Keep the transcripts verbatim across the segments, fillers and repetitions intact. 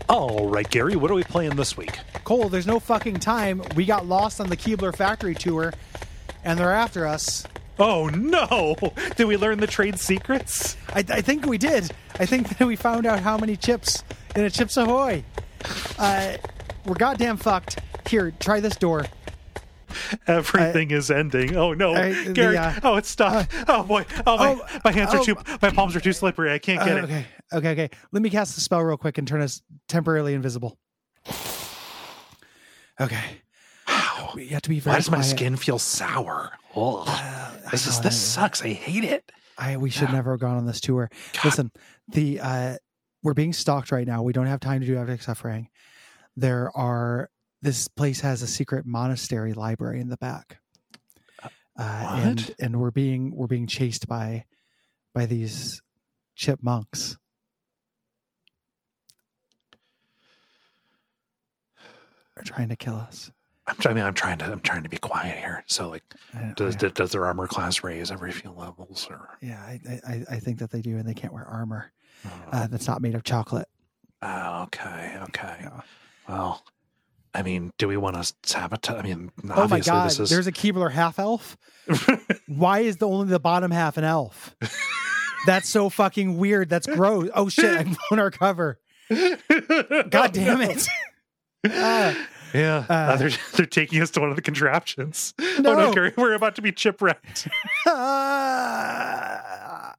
All right, Gary, what are we playing this week? Cole, there's no fucking time. We got lost on the Keebler factory tour, and they're after us. Oh, no! Did we learn the trade secrets? I, I think we did. I think that we found out how many chips in a Chips Ahoy. Uh, we're goddamn fucked. Here, try this door. Everything uh, is ending. Oh, no. Uh, Gary, the, uh, oh, it's stuck. Uh, oh, boy. Oh, my, oh, my hands are oh, too, my palms are too slippery. I can't get uh, okay. it. Okay, okay. Let me cast the spell real quick and turn us temporarily invisible. Okay. Wow. You have to be very Why does quiet. my skin feel sour? Oh, uh, this is this sucks. I hate it. I we should never have gone on this tour. God. Listen, the uh, we're being stalked right now. We don't have time to do Abject Suffering. There are this place has a secret monastery library in the back, uh, and and we're being we're being chased by by these chipmunks. They're trying to kill us. I'm trying. I mean, I'm trying to. I'm trying to be quiet here. So, like, does does, does their armor class raise every few levels? Or yeah, I I, I think that they do, and they can't wear armor oh. uh, that's not made of chocolate. Oh, okay, okay. Yeah. Well, I mean, do we want to sabotage? I mean, oh my god, this is... there's a Keebler half elf. Why is the only the bottom half an elf? That's so fucking weird. That's gross. Oh shit, I've blown our cover. God damn it. Uh, yeah, uh, uh, they're they're taking us to one of the contraptions. No, oh, no, Gary, we're about to be chipwrecked. uh,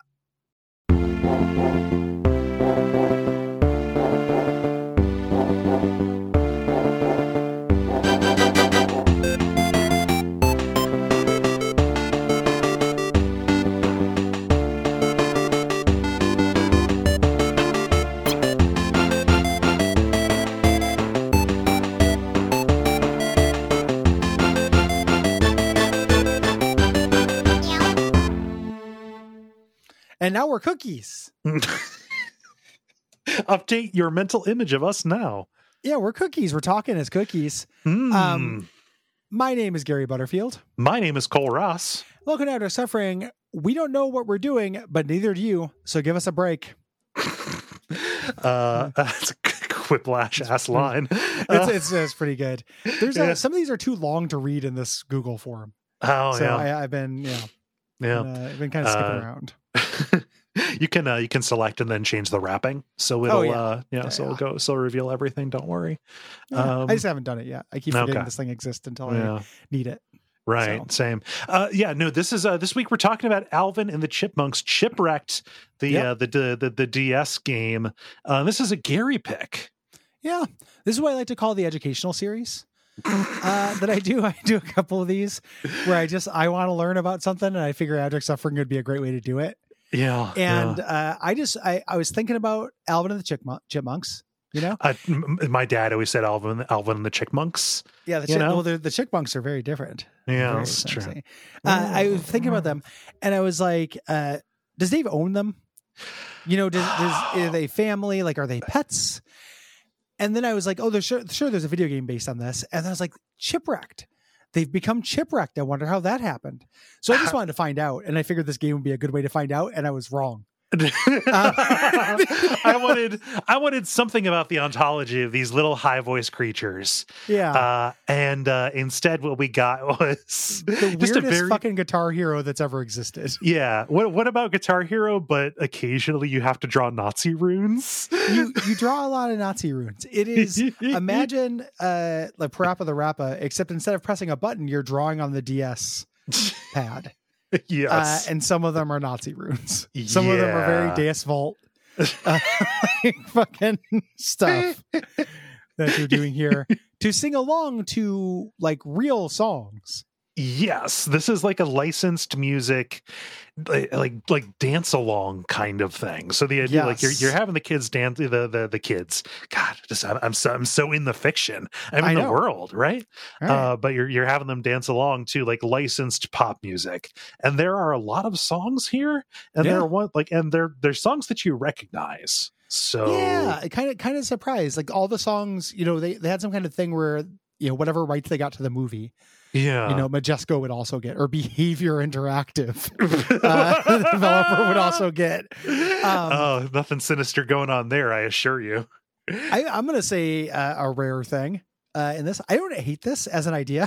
And now we're cookies. Update your mental image of us now. Yeah, we're cookies. We're talking as cookies. Mm. Um, my name is Gary Butterfield. My name is Cole Ross. Welcome to Abject Suffering. We don't know what we're doing, but neither do you. So give us a break. uh, that's a whiplash ass line. It's, uh, it's, it's pretty good. There's a, yeah. Some of these are too long to read in this Google form. Oh, so yeah. I, I've been, you know, yeah, been, uh, I've been kind of skipping uh, around. you can uh, you can select and then change the wrapping, so it'll oh, yeah. uh yeah, yeah so it'll go so it'll reveal everything. Don't worry. Yeah, um, I just haven't done it yet. I keep forgetting okay. this thing exists until yeah. I need it. Right, so. Same. Uh, yeah, no. This is uh, this week we're talking about Alvin and the Chipmunks Chipwrecked, the yep. uh, the, the the the D S game. Uh, this is a Gary pick. Yeah, this is what I like to call the educational series. uh, that I do. I do a couple of these where I just I want to learn about something, and I figure Abject Suffering would be a great way to do it. Yeah, and yeah. Uh, I just I, I was thinking about Alvin and the Chipmunk, Chipmunks. You know, uh, m- my dad always said Alvin, Alvin and the Chickmunks. Yeah, the, chick, well, the, the Chickmunks are very different. Yeah, very that's true. Uh, I was thinking about them, and I was like, uh, "Does Dave own them? You know, does, does are they family? Like, are they pets?" And then I was like, "Oh, there's sure, sure there's a video game based on this." And I was like, "Chipwrecked. They've become chipwrecked. I wonder how that happened." So I just wanted to find out, and I figured this game would be a good way to find out, and I was wrong. uh, I wanted I wanted something about the ontology of these little high voice creatures. Yeah. Uh, and uh, instead what we got was the just weirdest a very, fucking Guitar Hero that's ever existed. Yeah. What what about Guitar Hero, but occasionally you have to draw Nazi runes? You you draw a lot of Nazi runes. It is imagine uh like Parappa the Rappa, except instead of pressing a button, you're drawing on the D S pad. Yes. Uh, and some of them are Nazi runes. Some yeah. of them are very Deus Vult uh, fucking stuff that you're doing here to sing along to like real songs. Yes, this is like a licensed music, like like, like dance along kind of thing. So the idea, yes. like you're you're having the kids dance, the the the kids. God, just I'm, I'm so I'm so in the fiction. I'm in the world, right? right? Uh, but you're you're having them dance along to like licensed pop music, and there are a lot of songs here, and yeah. there are one like and they're they're songs that you recognize. So yeah, kind of kind of surprised. Like all the songs, you know, they they had some kind of thing where you know whatever rights they got to the movie. Yeah, you know, Majesco would also get, or Behavior Interactive, uh, the developer would also get. Um, oh, nothing sinister going on there, I assure you. I, I'm going to say uh, a rare thing uh, in this. I don't hate this as an idea.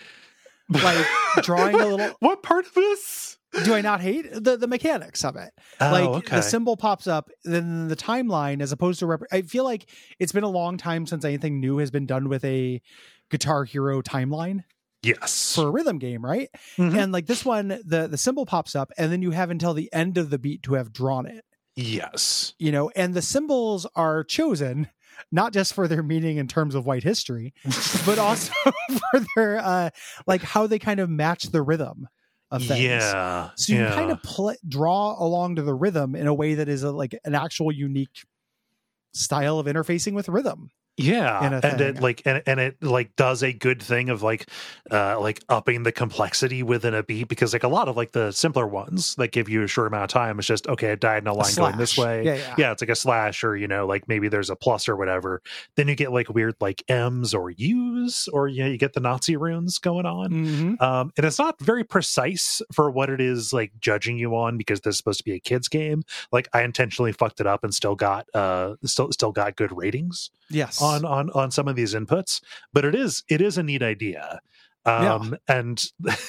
Like drawing a little. What part of this do I not hate? The the mechanics of it. Oh, like okay. the symbol pops up, then the timeline, as opposed to. Rep- I feel like it's been a long time since anything new has been done with a Guitar Hero timeline. Yes. For a rhythm game, right? Mm-hmm. And like this one, the the symbol pops up, and then you have until the end of the beat to have drawn it. Yes. You know, and the symbols are chosen not just for their meaning in terms of white history, but also for their uh like how they kind of match the rhythm of things. Yeah. So you yeah. can kind of pl- draw along to the rhythm in a way that is a, like an actual unique style of interfacing with rhythm. Yeah, and it like and, and it like does a good thing of like uh like upping the complexity within a beat, because like a lot of like the simpler ones that give you a short amount of time, it's just okay, a diagonal line going this way. Yeah, yeah. yeah, it's like a slash, or you know, like maybe there's a plus or whatever. Then you get like weird like M's or U's, or you know, you get the Nazi runes going on. Mm-hmm. Um, and it's not very precise for what it is like judging you on, because this is supposed to be a kid's game. Like I intentionally fucked it up and still got uh still still got good ratings. Yes. On, on on some of these inputs, but it is it is a neat idea. Um, yeah. And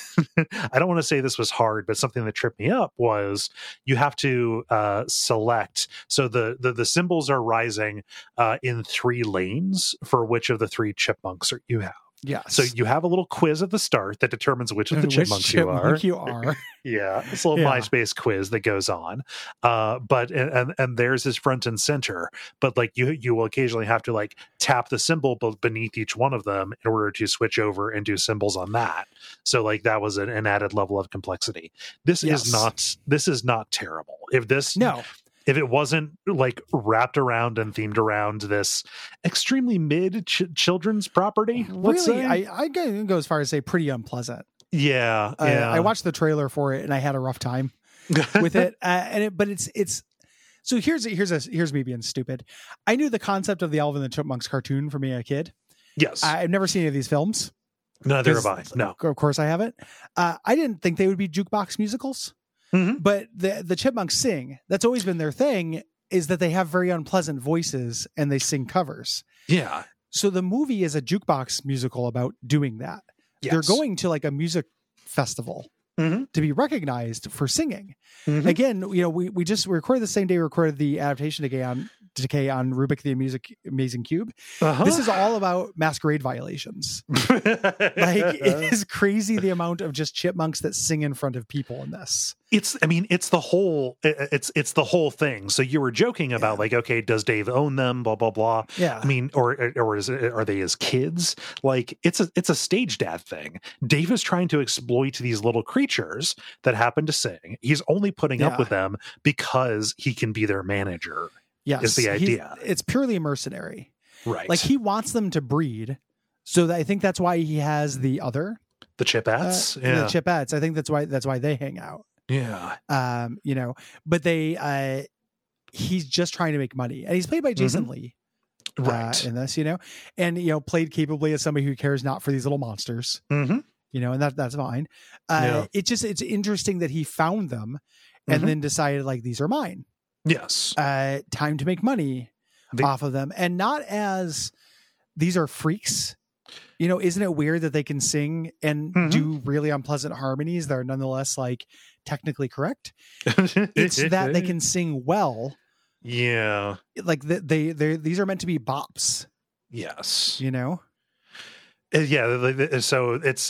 I don't want to say this was hard, but something that tripped me up was you have to uh, select. So the, the the symbols are rising uh, in three lanes for which of the three chipmunks are, you have. Yes. So you have a little quiz at the start that determines which of the which chipmunks chipmunk you are. are. You are. Yeah, it's a little yeah. MySpace quiz that goes on. Uh, but and and theirs is front and center. But like you you will occasionally have to like tap the symbol beneath each one of them in order to switch over and do symbols on that. So like that was an, an added level of complexity. This yes. is not this is not terrible. If this no. If it wasn't like wrapped around and themed around this extremely mid ch- children's property, really, I, I go as far as say pretty unpleasant. Yeah, uh, yeah. I watched the trailer for it and I had a rough time with it. Uh, and it, but it's it's so here's here's a here's me being stupid. I knew the concept of the Alvin and the Chipmunks cartoon from being a kid. Yes, I've never seen any of these films. Neither have I. No, of course I haven't. Uh, I didn't think they would be jukebox musicals. Mm-hmm. But the the chipmunks sing. That's always been their thing, is that they have very unpleasant voices and they sing covers. Yeah. So the movie is a jukebox musical about doing that. Yes. They're going to like a music festival mm-hmm. to be recognized for singing. Mm-hmm. Again, you know, we, we just we recorded the same day we recorded the adaptation Decay on Decay on Rubik the Music Amazing Cube. Uh-huh. This is all about masquerade violations. Like it is crazy the amount of just chipmunks that sing in front of people in this. It's, I mean, it's the whole, it's, it's the whole thing. So you were joking about yeah. like, okay, does Dave own them? Blah, blah, blah. Yeah. I mean, or, or is it, are they his kids? Like it's a, it's a stage dad thing. Dave is trying to exploit these little creatures that happen to sing. He's only putting yeah. up with them because he can be their manager. Yes. Is the idea. He's, it's purely mercenary. Right. Like he wants them to breed. So that I think that's why he has the other. The Chipettes. Uh, yeah. The Chipettes. I think that's why, that's why they hang out. Yeah. Um, you know, but they, uh, he's just trying to make money, and he's played by Jason mm-hmm. Lee, right, uh, in this, you know, and, you know, played capably as somebody who cares not for these little monsters, mm-hmm. you know, and that that's fine. Uh, yeah. it just, it's interesting that he found them and mm-hmm. then decided like, these are mine. Yes. Uh, time to make money the- off of them. And not as these are freaks. You know, isn't it weird that they can sing and mm-hmm. do really unpleasant harmonies that are nonetheless like technically correct? It's that they can sing well. Yeah. Like they, they, they these are meant to be bops. Yes. You know? Uh, yeah. So it's,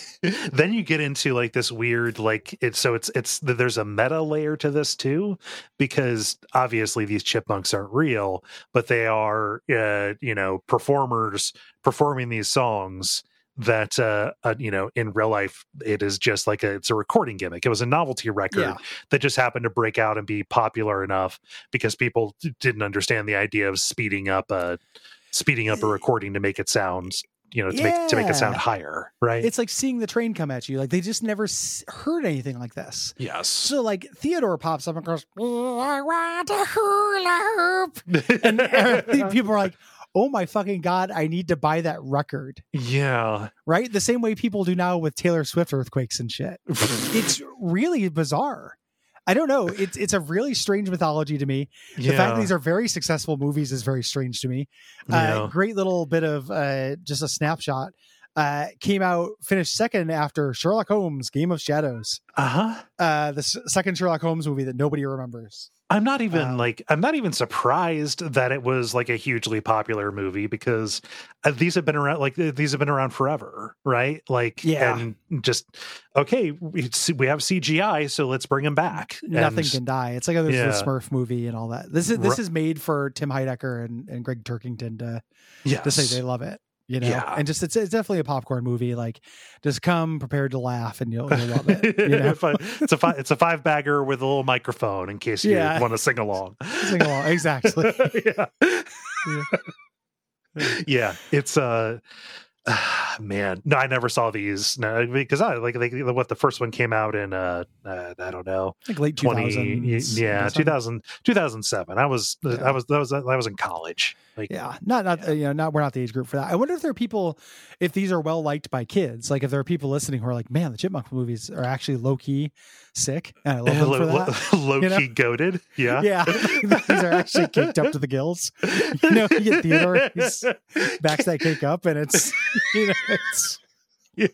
then you get into like this weird, like it's, so it's, it's, there's a meta layer to this too, because obviously these chipmunks aren't real, but they are, uh, you know, performers performing these songs that, uh, uh, you know, in real life, it is just like a, it's a recording gimmick. It was a novelty record yeah. that just happened to break out and be popular enough because people didn't understand the idea of speeding up a, speeding up a recording to make it sound, you know, to yeah. make to make it sound higher, right? It's like seeing the train come at you. Like they just never s- heard anything like this. Yes. So like Theodore pops up and goes, "I want a hula hoop," and uh, people are like, "Oh my fucking god, I need to buy that record." Yeah. Right. The same way people do now with Taylor Swift earthquakes and shit. It's really bizarre. I don't know. It's it's a really strange mythology to me. The yeah. fact that these are very successful movies is very strange to me. Yeah. Uh, great little bit of uh, just a snapshot. Uh, came out, finished second after Sherlock Holmes, Game of Shadows. Uh-huh. Uh, the s- second Sherlock Holmes movie that nobody remembers. I'm not even Um, like I'm not even surprised that it was like a hugely popular movie because uh, these have been around like these have been around forever, right? Like, Yeah. and just okay, we we have C G I, so let's bring them back. Nothing And, can die. It's like there's yeah. the Smurf movie and all that. This is this Ru- is made for Tim Heidecker and, and Greg Turkington to yes. to say they love it. You know, Yeah. and just it's it's definitely a popcorn movie. Like, just come prepared to laugh, and you'll, you'll love it. You know? it's a five, it's a five bagger with a little microphone in case you Yeah. want to sing along. Sing along, exactly. yeah. Yeah. yeah, it's uh man, no, I never saw these. No, because I like, like what the first one came out in. Uh, uh I don't know, Like late two twenty, thousands. yeah, two thousand, two thousand seven. I was, Yeah. I was, that was, I was in college. Like, Yeah, not not Yeah. uh, you know, not we're not the age group for that. I wonder if there are people, if these are well liked by kids. Like if there are people listening who are like, man, the Chipmunk movies are actually low key sick, and I love them for that. low You know? key goated. Yeah, Yeah, these are actually caked up to the gills. You know, you get Theodore, he's backs that cake up, and it's you know, it's Yeah.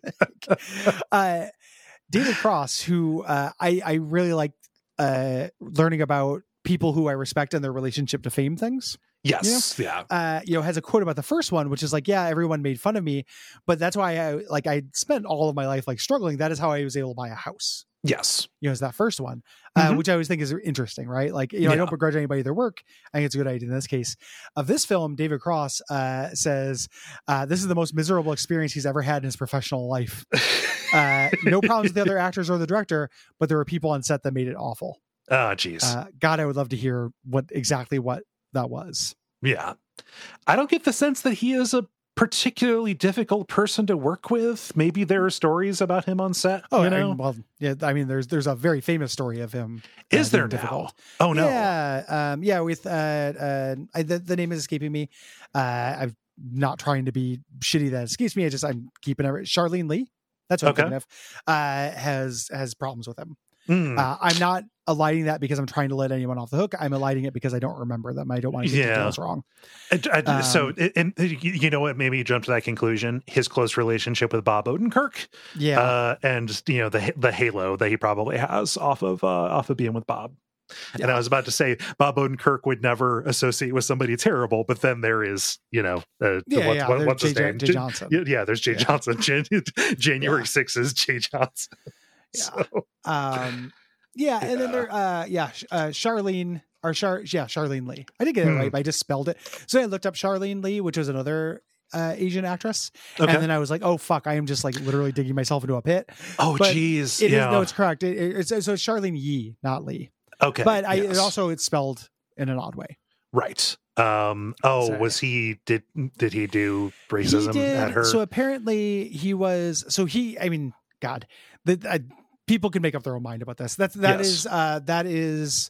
uh, David Cross, who uh, I I really like uh, learning about people who I respect and their relationship to fame things. Yes, yeah, Uh, you know, has a quote about the first one, which is like, yeah, everyone made fun of me, but that's why I like I spent all of my life like struggling. That is how I was able to buy a house. yes, You know, is that first one, uh, Mhm. which I always think is interesting, right? Like, you know, I Yeah. don't begrudge anybody their work. I think it's a good idea in this case. Of this film, David Cross uh, says, uh, this is the most miserable experience he's ever had in his professional life. Uh, no problems with the other actors or the director, but there were people on set that made it awful. oh, geez, Uh, God, I would love to hear what exactly what that was. yeah. I don't get the sense that he is a particularly difficult person to work with. Maybe there are stories about him on set. Oh, you I know, mean, well, yeah. I mean, there's there's a very famous story of him. uh, is there being now? difficult. Oh no, Yeah, um, yeah. With uh, uh, I, the the name is escaping me. Uh, I'm not trying to be shitty. That escapes me. I just I'm keeping it. Charlene Lee. That's what Okay. I'm thinking of. Uh, has has problems with him. Mm. Uh, I'm not alighting that because I'm trying to let anyone off the hook. I'm alighting it because I don't remember them. I don't want to get Yeah. details wrong. I- I- so, Um, and you know what made me jump to that conclusion? His close relationship with Bob Odenkirk, Yeah. uh, and you know the the halo that he probably has off of uh, off of being with Bob. Yeah. And I was about to say Bob Odenkirk would never associate with somebody terrible, but then there is, you know, uh, yeah, what, yeah. what, there's what's Jay, his Jay- name? Jay J- Johnson. Yeah, yeah, there's Jay Yeah. Johnson. Jan- January Yeah. sixth is Jay Johnson. Yeah. So, Um, yeah, and then Yeah. there, uh, yeah, Sh- uh, Charlene or Char, yeah, Charlene Lee. I did get it Hmm. right, but I just spelled it. So I looked up Charlene Lee, which was another uh, Asian actress, okay. and then I was like, oh fuck, I am just like literally digging myself into a pit. oh, but geez. It is yeah. no, it's correct. It, it- it's so it's Charlene Yee, not Lee, okay. but I yes. it also it's spelled in an odd way. Right. Um. Oh, So- was he did did he do He racism did. at her? So apparently he was. So he. I mean, God, the. Uh, people can make up their own mind about this. That's that Yes. is uh that is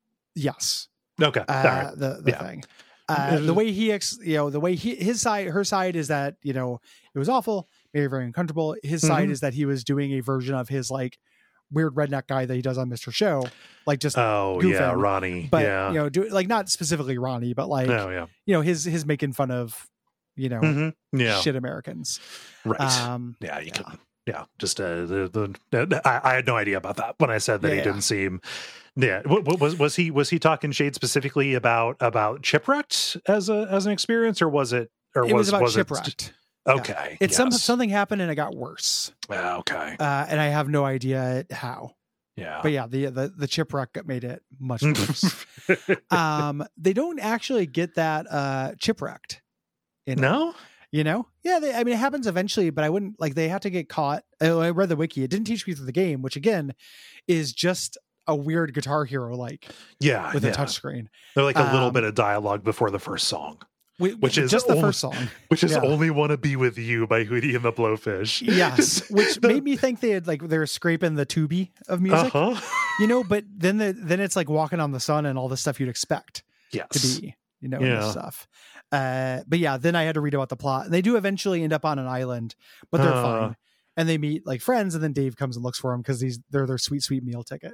yes. okay. Uh, All right. the the Yeah. thing. Uh, the way he ex, you know, the way he his side, her side is that you know it was awful, very very uncomfortable. His side Mhm. is that he was doing a version of his like weird redneck guy that he does on Mister Show, like just Oh goofing. yeah, Ronnie. but yeah. you know, do like not specifically Ronnie, but like oh yeah. you know his his making fun of you know Mhm. Yeah. shit Americans. Right. Um, yeah. You yeah. can. Yeah. Just uh, the the. I, I had no idea about that when I said that Yeah, he yeah. didn't seem. Yeah. What, what, was was he was he talking shade specifically about about Chipwrecked as a as an experience, or was it or it was, about was shipwrecked. It, okay. It's some yes. something happened and it got worse, Ah, okay. uh, and I have no idea how. Yeah. But yeah, the the the chipwreck made it much worse. um, they don't actually get that uh, chipwrecked. In it, no. you know, yeah. They, I mean, it happens eventually, but I wouldn't like they have to get caught. Oh, I read the wiki. It didn't teach me through the game, which again is just a weird Guitar Hero like Yeah. with yeah. a touchscreen. They're like a little Um, bit of dialogue before the first song, Whi- Which is just the only- first song. which is Yeah. "Only Want to Be with You" by Hootie and the Blowfish. Yes, which The- made me think they had like they were scraping the tubi of music, Uh-huh. you know. But then the then it's like Walking on the Sun and all the stuff you'd expect Yes. to be, you know, and this Yeah. stuff. Uh, but yeah, then I had to read about the plot, and they do eventually end up on an island, but they're Uh. fine, and they meet like friends, and then Dave comes and looks for them because these they're their sweet sweet meal ticket.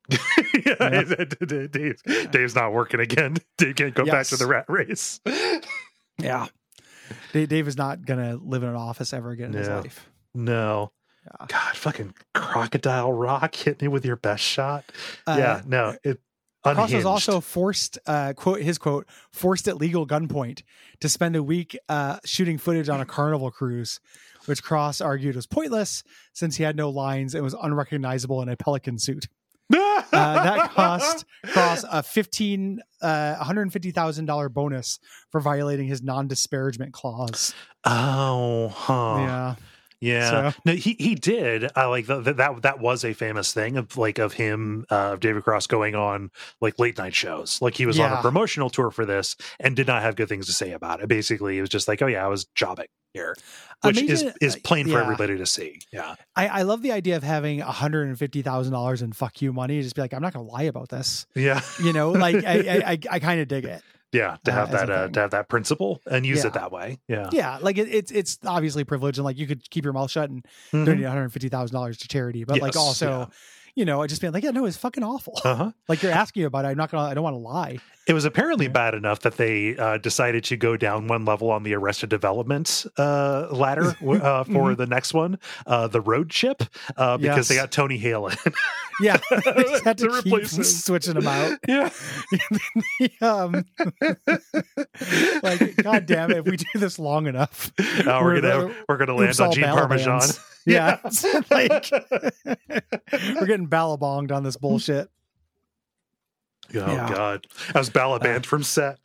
yeah, yeah. Dave, Dave's not working again. Dave can't go yes. back to the rat race. yeah. Dave, Dave is not going to live in an office ever again in no. his life. No. Yeah. God, fucking Crocodile Rock, hit me with your best shot. Uh, yeah, no, it unhinged. Cross was also forced, uh, quote his quote, forced at legal gunpoint to spend a week uh, shooting footage on a Carnival cruise, which Cross argued was pointless since he had no lines and was unrecognizable in a pelican suit. uh, that cost Cross a fifteen, uh, one hundred fifty thousand dollar bonus for violating his non-disparagement clause. Oh, huh. Yeah. Yeah, so. no, he he did. I like the, that. That was a famous thing of like of him, uh, of David Cross going on like late night shows. Like he was yeah. on a promotional tour for this and did not have good things to say about it. Basically, it was just like, oh yeah, I was jobbing here, which Amazing. is is plain for yeah. everybody to see. Yeah, I, I love the idea of having one hundred fifty thousand dollars in fuck you money. Just be like, I'm not going to lie about this. Yeah, you know, like I I, I, I kind of dig it. Yeah, to have uh, that uh, to have that principle and use yeah. it that way. Yeah, yeah, like it, it's it's obviously privilege, and like you could keep your mouth shut and mm-hmm. donate one hundred fifty thousand dollars to charity, but yes, like also, yeah. you know, I just being like, yeah, no, it's fucking awful. Uh-huh. Like you're asking about it, I'm not gonna, I don't want to lie. It was apparently yeah. bad enough that they uh, decided to go down one level on the Arrested Development uh, ladder uh, for mm-hmm. the next one, uh, the Road Chip, uh, because yes. they got Tony Hale in. Yeah, they just had to, to keep replace him. switching them out. Yeah, um, like God damn it, if we do this long enough, uh, we're, we're gonna we're gonna land on Gene Parmesan. Yeah, yeah. Like we're getting ballabonged on this bullshit. Oh yeah. God, I was ballabanned uh, from set.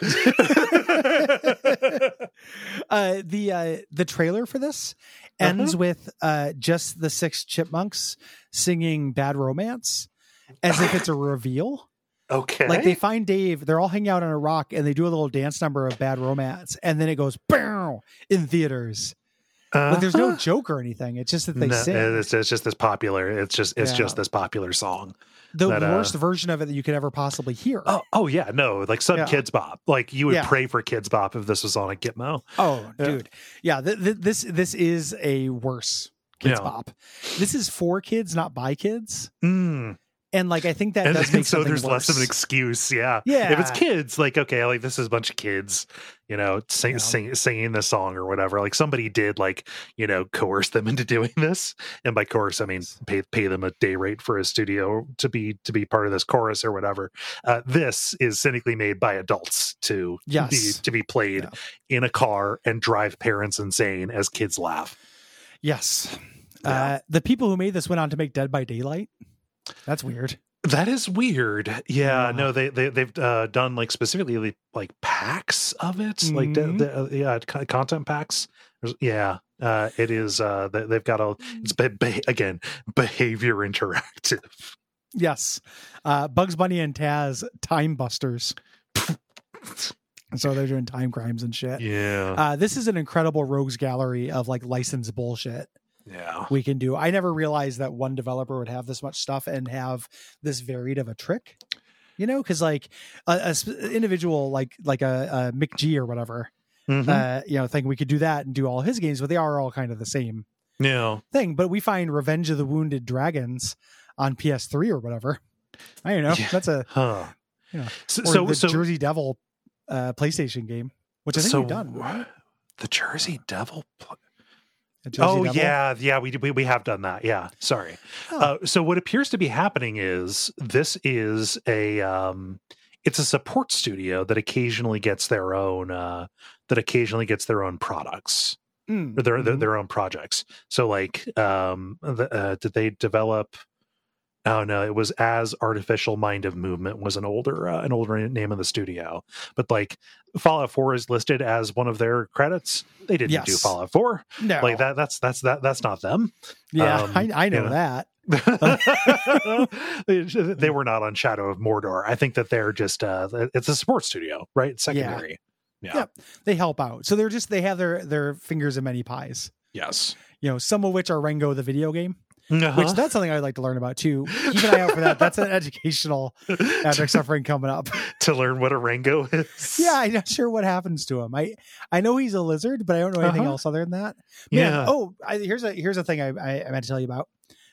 uh, the uh, the trailer for this ends uh-huh. with uh, just the six chipmunks singing "Bad Romance" as if it's a reveal. Okay, like they find Dave, they're all hanging out on a rock, and they do a little dance number of "Bad Romance," and then it goes "Bow" in theaters. Uh-huh. But there's no joke or anything. It's just that they no, sing. It's, it's just this popular. It's just it's yeah. just this popular song. The that, worst uh, version of it that you could ever possibly hear. Oh, oh yeah, no, like some yeah. Kids Bop. Like you would yeah. pray for Kids Bop if this was on a Gitmo. Oh, yeah. dude, yeah. Th- th- this this is a worse Kids yeah. Bop. This is for kids, not by kids. Mm. And like I think that and, does and make so there's worse. less of an excuse. Yeah, yeah. If it's kids, like okay, like this is a bunch of kids, you know, sing, yeah. sing, singing this song or whatever. Like somebody did, like you know, coerce them into doing this, and by coerce I mean pay pay them a day rate for a studio to be to be part of this chorus or whatever. Uh, this is cynically made by adults to yes. be to be played yeah. in a car and drive parents insane as kids laugh. Yes, yeah. uh, the people who made this went on to make Dead by Daylight. That's weird. That is weird. Yeah, yeah. no, they they they've uh, done like specifically like packs of it, mm-hmm. like the, the, uh, yeah, content packs. There's, yeah, uh, it is. Uh, they, they've got a it's be, be, again behavior interactive. Yes, uh, Bugs Bunny and Taz Time Busters. So they're doing time crimes and shit. Yeah, uh, this is an incredible rogues gallery of like licensed bullshit. Yeah, we can do. I never realized that one developer would have this much stuff and have this varied of a trick, you know, because like a, a individual like like a, a Mick G or whatever, mm-hmm. uh, you know, think we could do that and do all his games, but they are all kind of the same yeah. thing. But we find Revenge of the Wounded Dragons on P S three or whatever. I don't know. Yeah. That's a huh. you know, so, or so the so, Jersey Devil uh, PlayStation game, which I think so, we've done. Right? The Jersey Devil. Play- Devil? Oh yeah, yeah, we we we have done that. Yeah, sorry. Oh. Uh, so what appears to be happening is this is a um, it's a support studio that occasionally gets their own uh, that occasionally gets their own products mm. or their, mm-hmm. their their own projects. So like, um, the, uh, did they develop? Oh no, it was As Artificial Mind of Movement was an older uh, an older name of the studio, but like Fallout four is listed as one of their credits. They didn't yes. do Fallout four. No, like that. That's that's that. That's not them. Yeah, um, I, I know, you know. that. they, they were not on Shadow of Mordor. I think that they're just uh, it's a support studio, right? Secondary. Yeah. yeah, yep. They help out. So they're just they have their their fingers in many pies. Yes, you know, some of which are Rango the video game. Uh-huh. Which that's something I'd like to learn about too. Keep an eye out for that. That's an educational Abject Suffering coming up. To learn what a Rango is. Yeah, I'm not sure what happens to him. I I know he's a lizard, but I don't know anything uh-huh. else other than that. Man, yeah. Oh, I, here's a here's a thing I, I I meant to tell you about.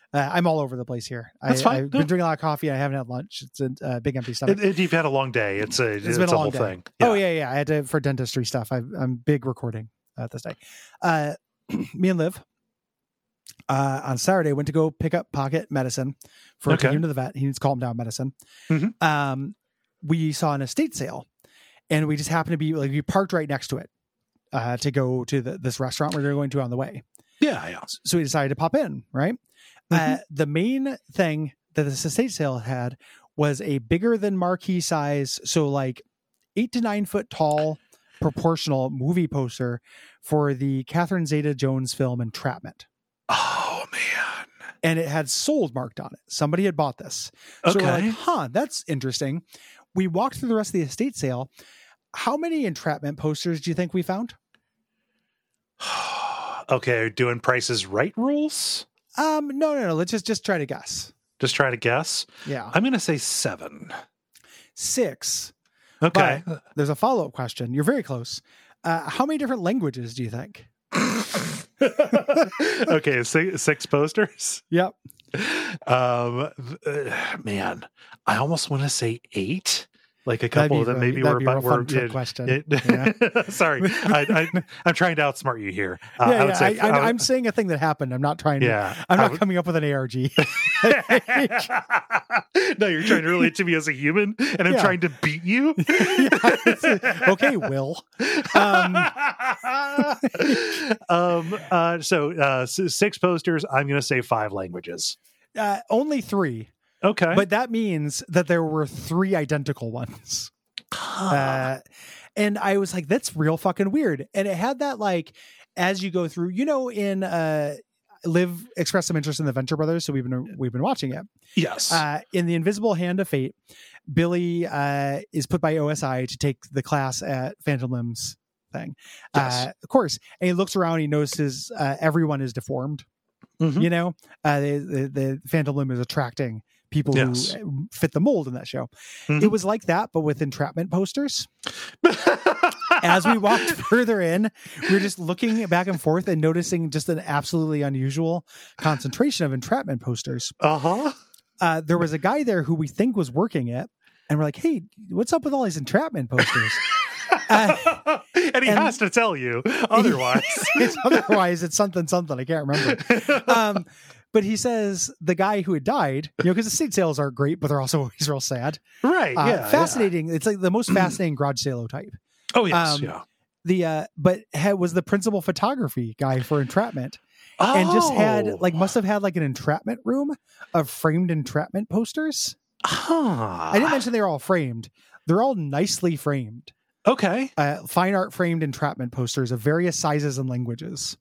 Uh, I'm all over the place here. That's I, fine. I've No. been drinking a lot of coffee. I haven't had lunch. It's a uh, big empty stomach. It, it, you've had a long day. It's a it's, it's been it's a a long whole day. thing. Oh yeah, yeah. I had to for dentistry stuff. I, I'm big recording uh, this day. Uh, me and Liv uh, on Saturday went to go pick up Pocket medicine for Okay. taking him to the vet. He needs calm down medicine. Mhm. Um, we saw an estate sale, and we just happened to be like we parked right next to it uh, to go to the, this restaurant we were going to on the way. Yeah, yeah. So we decided to pop in, right? Mm-hmm. Uh, the main thing that this estate sale had was a bigger than marquee size, so like eight to nine foot tall, proportional movie poster for the Catherine Zeta-Jones film Entrapment. Oh man. And it had sold marked on it. Somebody had bought this. So Okay. we're like, huh, that's interesting. We walked through the rest of the estate sale. How many Entrapment posters do you think we found? Okay, doing Prices Right rules? Um, no, no, no. Let's just just try to guess. Just try to guess. Yeah, I'm going to say seven. six. Okay. But there's a follow up question. You're very close. Uh, how many different languages do you think? Okay, six, six posters. Yep. Um, uh, man, I almost want to say eight. Like a That'd couple be of them, really- maybe that'd were, be a real were fun trick it- question. it- Yeah. Sorry, I, I, I'm trying to outsmart you here. Uh, yeah, I would yeah. say, I, I, I would- I'm saying a thing that happened. I'm not trying to. yeah. I'm I not would- coming up with an A R G. No, you're trying to relate to me as a human, and I'm Yeah. trying to beat you. Okay, Will. Um, um uh so uh s- six posters. I'm gonna say five languages. uh, only three, Okay. but that means that there were three identical ones. Uh, and I was like, that's real fucking weird. And it had that, like, as you go through, you know, in uh, Liv expressed some interest in the Venture Brothers, so we've been we've been watching it. yes. Uh, in the Invisible Hand of Fate, Billy uh, is put by O S I to take the class at Phantom Limbs thing. Yes. Uh, of course, and he looks around, he notices uh, everyone is deformed. Mhm. You know, uh, the, the the Phantom Limb is attracting people Yes. who fit the mold in that show. Mhm. It was like that, but with entrapment posters. As we walked further in, we were just looking back and forth and noticing just an absolutely unusual concentration of entrapment posters. uh-huh. Uh, there was a guy there who we think was working it, and we're like, "Hey, what's up with all these entrapment posters?" Uh, and he and- has to tell you otherwise. it's otherwise, it's something something. I can't remember. Um, but he says the guy who had died, you know, because estate sales are great, but they're also always real sad. Right. Uh, yeah. fascinating. It's like the most fascinating garage sale type. Yeah. Oh yes. um, yeah. The uh, but had, was the principal photography guy for entrapment, and just had Oh. like must have had like an entrapment room of framed entrapment posters. Huh. I didn't mention they were all framed. They're all nicely framed. Okay. Uh, fine art framed entrapment posters of various sizes and languages.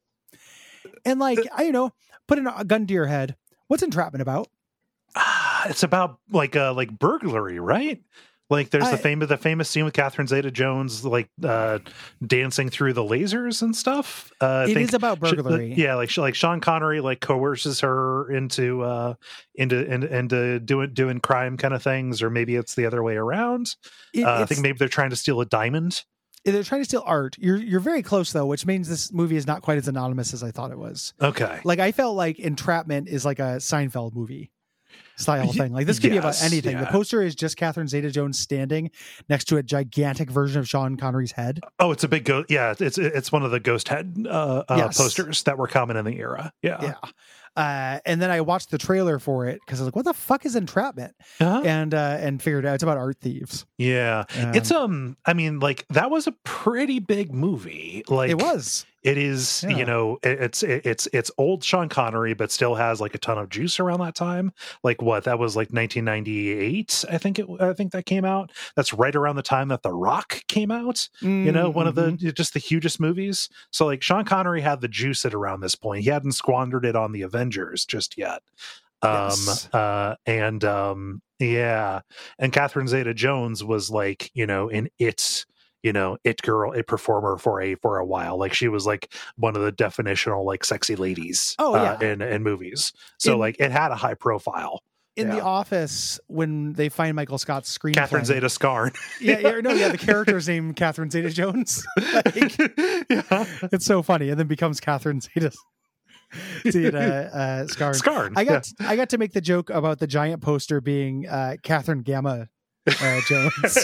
And like, I you know, put a gun to your head. What's entrapment about? Ah, it's about like uh like burglary, right? Like there's I- the famous the famous scene with Catherine Zeta-Jones like uh dancing through the lasers and stuff. Uh I It think is about she- burglary. yeah, like she, like Sean Connery like coerces her into uh into into, into doing doing crime kind of things, or maybe it's the other way around. It- uh, I it's- think maybe they're trying to steal a diamond. they're trying to steal art. You're you're very close though, which means this movie is not quite as anonymous as I thought it was. Okay. Like I felt like Entrapment is like a Seinfeld movie style Y- thing. Like this could be about yes, anything. The yeah. poster is just Catherine Zeta-Jones standing next to a gigantic version of Sean Connery's head. Oh, it's a big ghost. Yeah, it's it's one of the ghost head uh, uh, Yes. posters that were common in the era. Yeah. Yeah. Uh, and then I watched the trailer for it because I was like, "What the fuck is Entrapment?" Uh-huh. And uh, and figured out it's about art thieves. Yeah. Um, It's um I mean like that was a pretty big movie. Like It was. it is, Yeah. you know, it, it's it, it's it's old Sean Connery but still has like a ton of juice around that time. Like what? That was like nineteen ninety-eight, I think it I think that came out. That's right around the time that The Rock came out. You know, one of the Mhm. just the hugest movies. So like Sean Connery had the juice at around this point. He hadn't squandered it on the Avengers just yet. Um Yes. uh and um yeah. And Catherine Zeta-Jones was like, you know, in It, you know, It girl, It performer for a for a while. Like she was like one of the definitional like sexy ladies Oh, uh, yeah. in in movies. So In- like it had a high profile. In Yeah. The Office, when they find Michael Scott's screenplay, Catherine Zeta Scarn. yeah, yeah, no, yeah, the character's named Catherine Zeta-Jones. Like, yeah. it's so funny, and then becomes Catherine Zeta. seeing uh, uh, Skarn. Skarn. I got yeah. I got to make the joke about the giant poster being uh, Catherine Gamma uh, Jones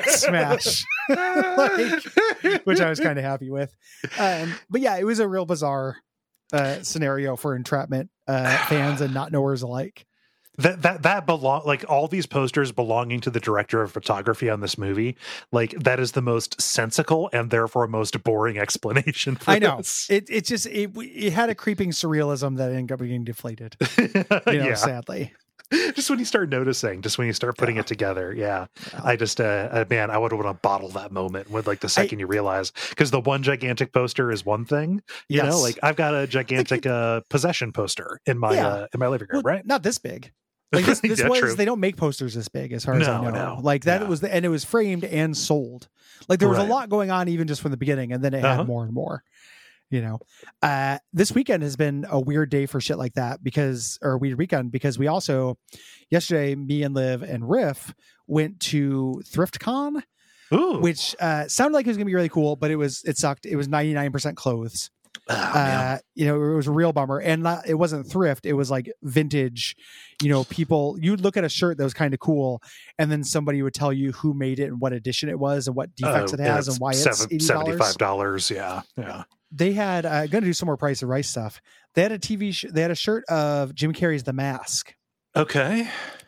smash, like, which I was kind of happy with. Um, but yeah, it was a real bizarre uh, scenario for entrapment uh, fans and not knowers alike. That that that belong like all these posters belonging to the director of photography on this movie. Like that is the most sensical and therefore most boring explanation. For I know this. it. It just it, it had a creeping surrealism that ended up being deflated. You know, yeah. sadly. Just when you start noticing, just when you start putting yeah. it together, yeah. yeah. I just, uh, uh, man, I would want to bottle that moment with like the second I, you realize, because the one gigantic poster is one thing, you yes. know, like I've got a gigantic uh, possession poster in my yeah. uh, in my living room, well, right? Not this big. Like this, this yeah, was true. They don't make posters this big, as far as no, I know. No. Like that yeah. was the, and it was framed and sold. Like there was right. a lot going on even just from the beginning, and then it uh-huh. had more and more. You know, uh, this weekend has been a weird day for shit like that because, or a weird weekend because we also, yesterday, me and Liv and Riff went to ThriftCon, Ooh. which uh, sounded like it was going to be really cool, but it was, it sucked. It was ninety-nine percent clothes. Oh, uh, you know, it was a real bummer. And not, it wasn't thrift. It was like vintage, you know, people, you'd look at a shirt that was kind of cool. And then somebody would tell you who made it and what edition it was and what defects uh, it has and why seven, it's seventy-five dollars. Yeah. Yeah. They had uh, going to do some more Price of Rice stuff. They had a T V. Sh- they had a shirt of Jim Carrey's The Mask. Okay,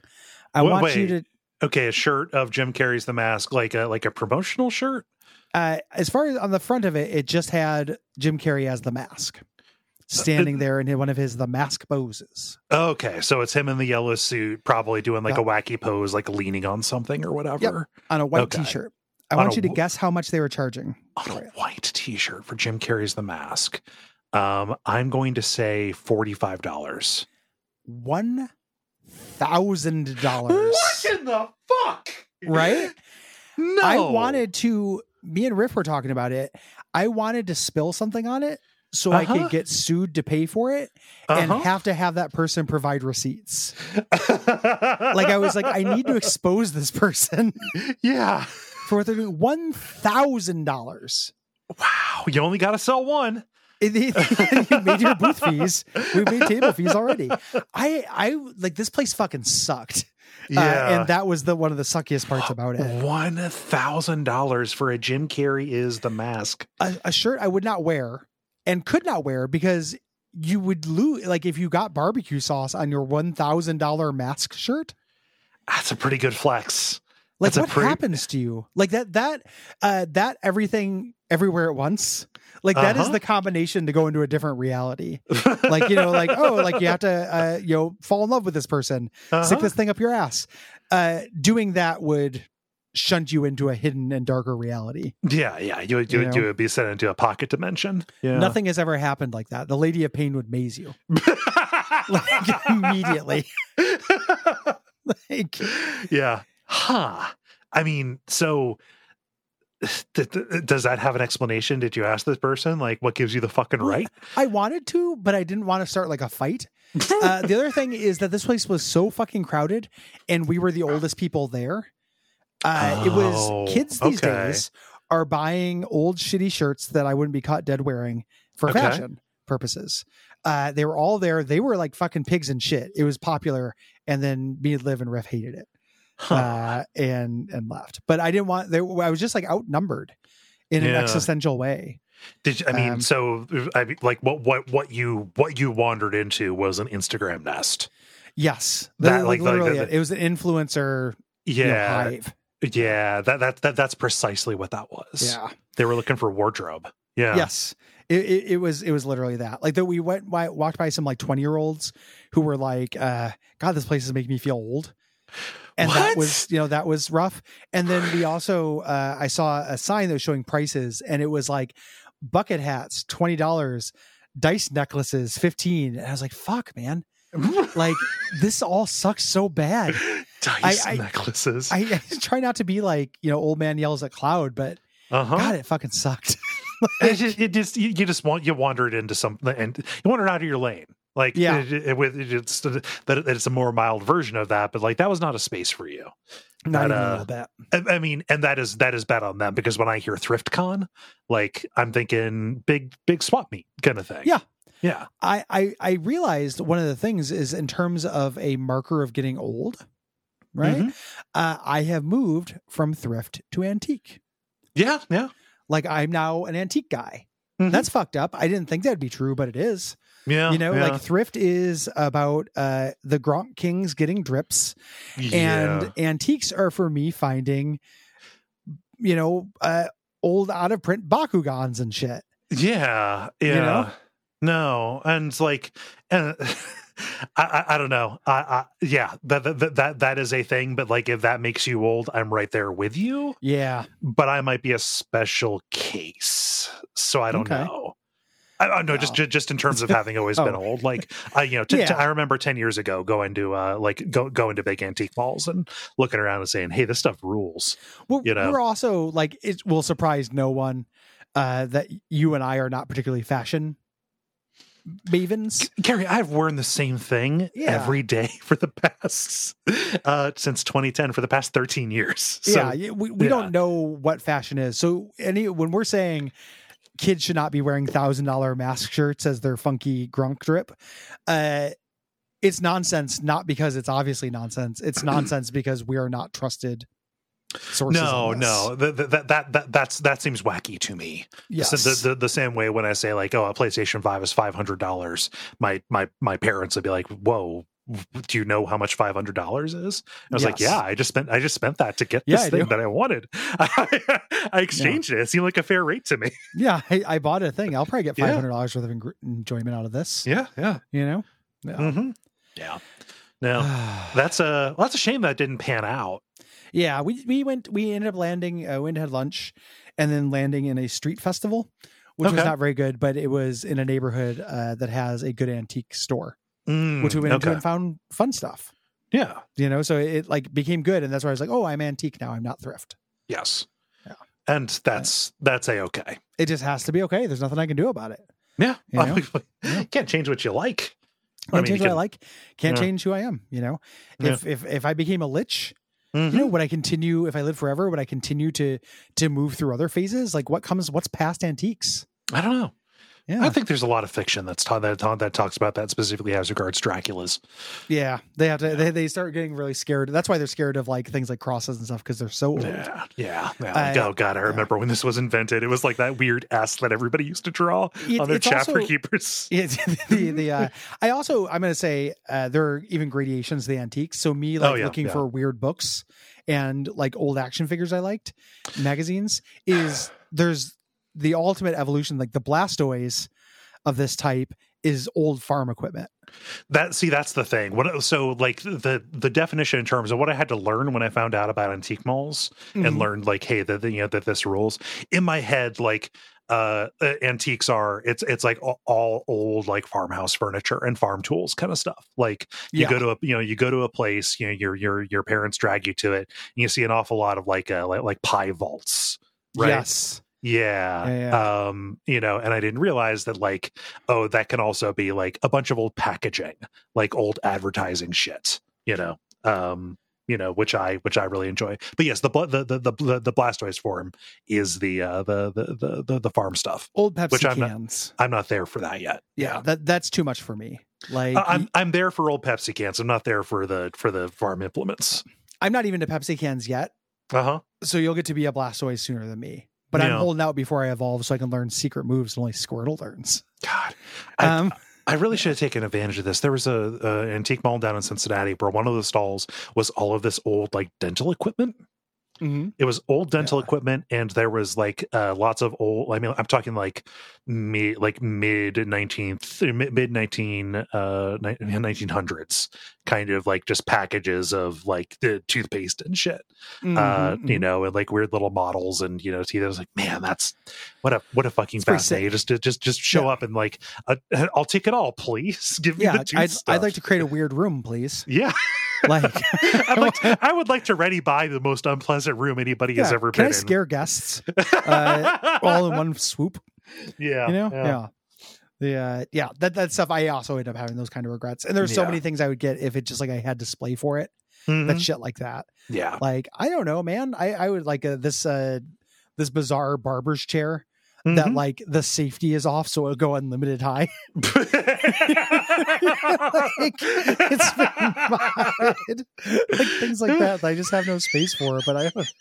I wait, want wait. you to. Okay, a shirt of Jim Carrey's The Mask, like a like a promotional shirt. Uh, as far as on the front of it, it just had Jim Carrey as the Mask, standing uh, there in one of his The Mask poses. Okay, so it's him in the yellow suit, probably doing like yep. a wacky pose, like leaning on something or whatever, yep. on a white okay. T-shirt. I on want a, you to guess how much they were charging. On a white T-shirt for Jim Carrey's The Mask. Um, I'm going to say forty-five dollars. One thousand dollars. What in the fuck? Right? No. I wanted to, me and Riff were talking about it. I wanted to spill something on it so uh-huh. I could get sued to pay for it uh-huh. and have to have that person provide receipts. Like I was like, I need to expose this person. Yeah. For what they're doing. one thousand dollars. Wow. You only got to sell one. You made your booth fees. We made table fees already. I, I like this place fucking sucked. Yeah. Uh, and that was the one of the suckiest parts about it. one thousand dollars for a Jim Carrey is The Mask. A, a shirt I would not wear and could not wear because you would lose. Like if you got barbecue sauce on your one thousand dollars mask shirt. That's a pretty good flex. Like That's what pretty... happens to you? Like that, that, uh, that everything everywhere at once. Like that uh-huh. is the combination to go into a different reality. Like, you know, like, oh, like you have to, uh, you know, fall in love with this person, uh-huh. stick this thing up your ass. Uh, doing that would shunt you into a hidden and darker reality. Yeah. Yeah. You would, you, you, would, you would be sent into a pocket dimension. Yeah. Nothing has ever happened like that. The Lady of Pain would maze you like immediately. Like, yeah. Huh. I mean, so th- th- does that have an explanation? Did you ask this person, like, what gives you the fucking right? I wanted to, but I didn't want to start like a fight. Uh, the other thing is that this place was so fucking crowded and we were the oldest people there. Uh, oh, it was kids these okay. days are buying old shitty shirts that I wouldn't be caught dead wearing for okay. fashion purposes. Uh, they were all there. They were like fucking pigs and shit. It was popular. And then me, Liv, and Riff hated it. Huh. Uh, and and left, but I didn't want. They, I was just like outnumbered in yeah. an existential way. Did you, I mean? Um, so I mean, like what what what you what you wandered into was an Instagram nest. Yes, that like, like literally, the, the, it was an influencer. Yeah, you know, hive. Yeah, that that that that's precisely what that was. Yeah, they were looking for wardrobe. Yeah. Yes. It, it, it was it was literally that. Like that we went walked by some like twenty year olds who were like, uh, God, this place is making me feel old. And what? That was, you know, that was rough. And then we also, uh, I saw a sign that was showing prices and it was like bucket hats, twenty dollars, dice necklaces, fifteen. And I was like, fuck, man. Like this all sucks so bad. Dice I, I, necklaces. I, I try not to be like, you know, old man yells at cloud, but uh-huh. God, it fucking sucked. Like, it just, it just you, you just want, you wandered into something and you wandered out of your lane. Like, yeah, it, it, it, it's that it's a more mild version of that, but like that was not a space for you. Not but, even uh, a little bit. I, I mean, and that is that is bad on them because when I hear ThriftCon, like I'm thinking big big swap meet kind of thing. Yeah, Yeah. I, I, I realized one of the things is in terms of a marker of getting old, right? Mm-hmm. Uh, I have moved from thrift to antique. Yeah. Yeah. Like I'm now an antique guy. Mm-hmm. That's fucked up. I didn't think that'd be true, but it is. Yeah. You know, yeah. like thrift is about uh, the Gronk Kings getting drips, yeah. and antiques are for me finding, you know, uh, old out of print Bakugans and shit. Yeah. Yeah. You know? No. And like, and I, I, I don't know. I, I yeah, that, that, that, that is a thing. But like, if that makes you old, I'm right there with you. Yeah. But I might be a special case. So I don't okay. know. I, I know, no. just just in terms of having always oh. been old. Like, I you know, t- yeah. t- I remember ten years ago going to uh, like go going to big antique malls and looking around and saying, "Hey, this stuff rules." Well, you know, we're also like it will surprise no one uh, that you and I are not particularly fashion mavens. Gary, I've worn the same thing yeah. every day for the past uh, since twenty ten for the past thirteen years. So, yeah, we we yeah. don't know what fashion is. So any when we're saying kids should not be wearing thousand dollar mask shirts as their funky grunk drip, uh, it's nonsense. Not because it's obviously nonsense. It's nonsense because we are not trusted sources. No, no, that that that that that's that seems wacky to me. Yes, the, the the same way when I say like, oh, a PlayStation five is five hundred dollars, my my my parents would be like, whoa. Do you know how much five hundred dollars is? I was yes. like, yeah, I just spent I just spent that to get this yeah, thing that I wanted. I, I exchanged yeah. it. It seemed like a fair rate to me. Yeah, I, I bought a thing. I'll probably get five hundred dollars yeah. worth of en- enjoyment out of this. Yeah, yeah. You know? Yeah. Mm-hmm. Yeah. No, that's a well, that's a shame that didn't pan out. Yeah, we we went we ended up landing uh, we went and had lunch and then landing in a street festival, which okay. was not very good, but it was in a neighborhood uh, that has a good antique store. Mm, which we went okay. into and found fun stuff. Yeah. You know, so it like became good. And that's why I was like, oh, I'm antique now. I'm not thrift. Yes. Yeah. And that's, that's a-okay. It just has to be okay. There's nothing I can do about it. Yeah. You know? You can't change what you like. Can't I mean, change what can, I like. Can't yeah. change who I am. You know, if, yeah. if, if I became a lich, mm-hmm. you know, would I continue, if I live forever, would I continue to, to move through other phases? Like what comes, what's past antiques? I don't know. Yeah. I think there's a lot of fiction that's ta- that, ta- that talks about that specifically as regards Dracula's. Yeah, they have to. Yeah. They they start getting really scared. That's why they're scared of like things like crosses and stuff because they're so old. Yeah, yeah. yeah. Like, uh, oh god, I remember yeah. when this was invented. It was like that weird S that everybody used to draw it, on their chapter also, keepers. It's the the. Uh, I also I'm going to say uh, there are even gradations of the antiques. So me like oh, yeah, looking yeah. for weird books and like old action figures I liked, magazines is there's. The ultimate evolution, like the Blastoise of this type, is old farm equipment. That see, that's the thing. What so like the the definition in terms of what I had to learn when I found out about antique malls mm-hmm. and learned like, hey, that you know that this rules in my head, like uh antiques are it's it's like all, all old like farmhouse furniture and farm tools kind of stuff. Like you yeah. go to a you know you go to a place, you know your your your parents drag you to it, and you see an awful lot of like uh, like like pie vaults, right? Yes. Yeah. Yeah, yeah. Um, you know, and I didn't realize that like, oh, that can also be like a bunch of old packaging, like old advertising shit, you know, um, you know, which I, which I really enjoy. But yes, the, the, the, the, the Blastoise form is the, uh, the, the, the, the, the farm stuff. Old Pepsi which I'm cans. Not, I'm not there for that yet. Yeah. That that's too much for me. Like uh, I'm, I'm there for old Pepsi cans. I'm not there for the, for the farm implements. I'm not even to Pepsi cans yet. Uh-huh. So you'll get to be a Blastoise sooner than me. But yeah. I'm holding out before I evolve so I can learn secret moves that only Squirtle learns. God, I, um, I really should have taken advantage of this. There was a, a antique mall down in Cincinnati where one of the stalls was all of this old like dental equipment. Mm-hmm. It was old dental yeah. equipment, and there was like uh, lots of old. I mean, I'm talking like mid, like mid nineteenth, mid nineteen, uh, nineteen hundreds, kind of like just packages of like the toothpaste and shit. Mm-hmm, uh, mm-hmm. You know, and like weird little models, and you know, see, I was like, man, that's what a what a fucking fascinating. Just just just show yeah. up and like, uh, I'll take it all, please. Give yeah, me the tooth I'd, stuff. I'd like to create a weird room, please. Yeah. Like I'd like to, I would like to ready buy the most unpleasant room anybody yeah, has ever can been I in. Scare guests uh, all in one swoop. Yeah, you know, yeah, yeah, the uh, yeah that that stuff. I also end up having those kind of regrets, and there's so yeah. many things I would get if it just like I had display for it. Mm-hmm. That shit like that. Yeah, like I don't know, man. I I would like a, this uh this bizarre barber's chair mm-hmm. that like the safety is off, so it'll go unlimited high. Like, it's been modded. Like things like that, that I just have no space for. But I don't.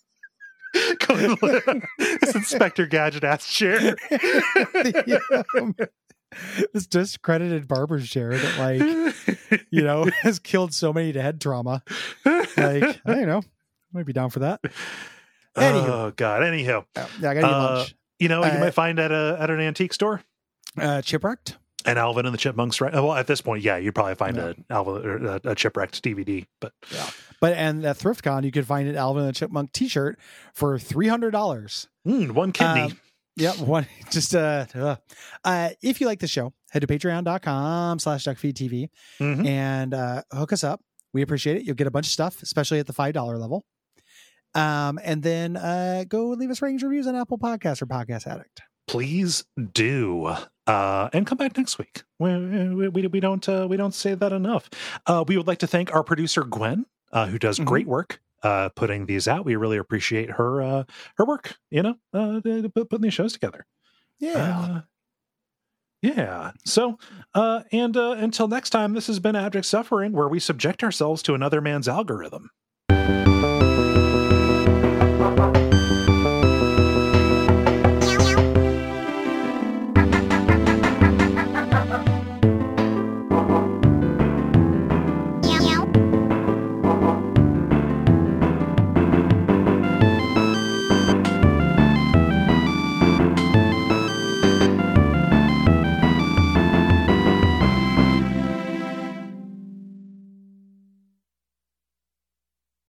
This Inspector Gadget ass chair. Yeah. This discredited barber's chair that, like, you know, has killed so many to head trauma. Like, I don't know. Might be down for that. Anywho. Oh God. Anyhow, yeah, I gotta eat uh, lunch. You know, uh, you might find at a at an antique store. Uh, Chipwrecked. And Alvin and the Chipmunks, right? Well, at this point, yeah, you'd probably find yeah. a Alvin or a, a Chipwrecked D V D, but yeah. But and at ThriftCon, you could find an Alvin and the Chipmunk T-shirt for three hundred dollars. Mm, one kidney. Um, yeah, one. Just uh, uh, uh, if you like the show, head to patreon dot com slash duckfeedtv mm-hmm. and uh, hook us up. We appreciate it. You'll get a bunch of stuff, especially at the five dollar level. Um, and then uh, go leave us ratings, reviews on Apple Podcasts or Podcast Addict. Please do, uh, and come back next week. We we, we, we don't uh, we don't say that enough. Uh, we would like to thank our producer Gwen, uh, who does mm-hmm. great work uh, putting these out. We really appreciate her uh, her work. You know, uh, putting these shows together. Yeah, uh, yeah. So, uh, and uh, until next time, this has been Abject Suffering, where we subject ourselves to another man's algorithm.